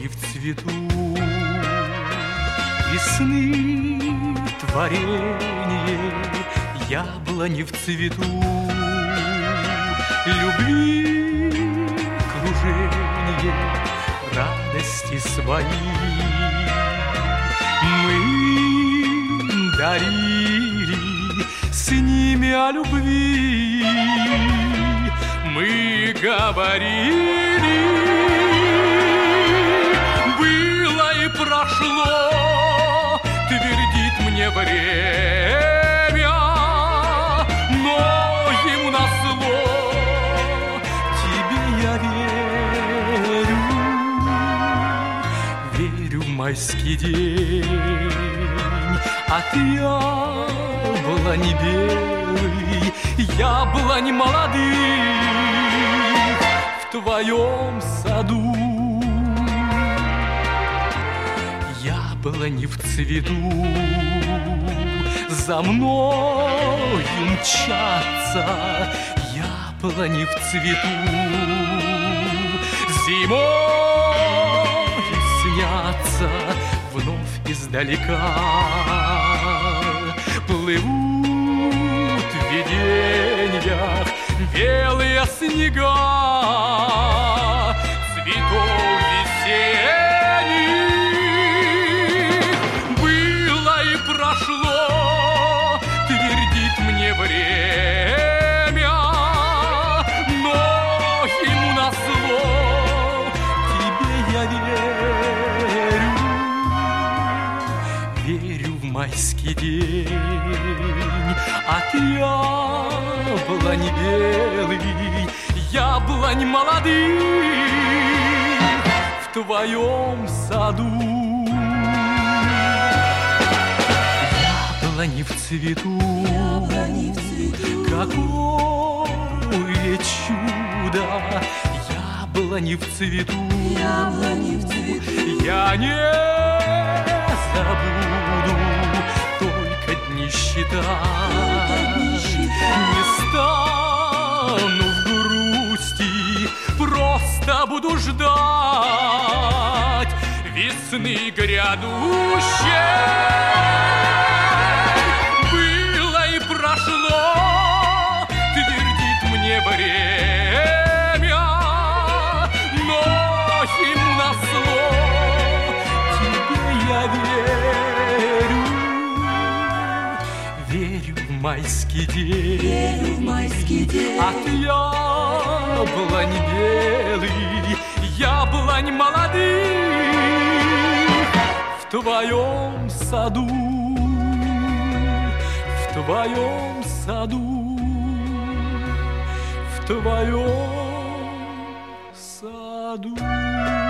яблони в цвету, весны творение, яблони в цвету, любви кружение, радости свои мы дарили, с ними о любви мы говорили. Было и прошло, твердит мне время, но ему назло тебе я верю в майский день. От яблони белый, яблонь молодых в твоем саду. Яблони в цвету за мною мчатся, яблони в цвету зимой снятся вновь издалека. Плывут в видениях белые снега цветов весенних. Было и прошло, твердит мне время, но ему назло тебе я верю в майский день. От яблони белый, яблонь молодых в твоем саду. Яблони в цвету, какое чудо, яблони в цвету, я не забуду только дни считать. Не стану в грусти, просто буду ждать весны грядущей. Было и прошло, твердит мне время, но ему назло тебе я верю в майский день. Верю в майский день. От яблони белый, яблонь молодых в твоем саду, в твоем саду, в твоем саду.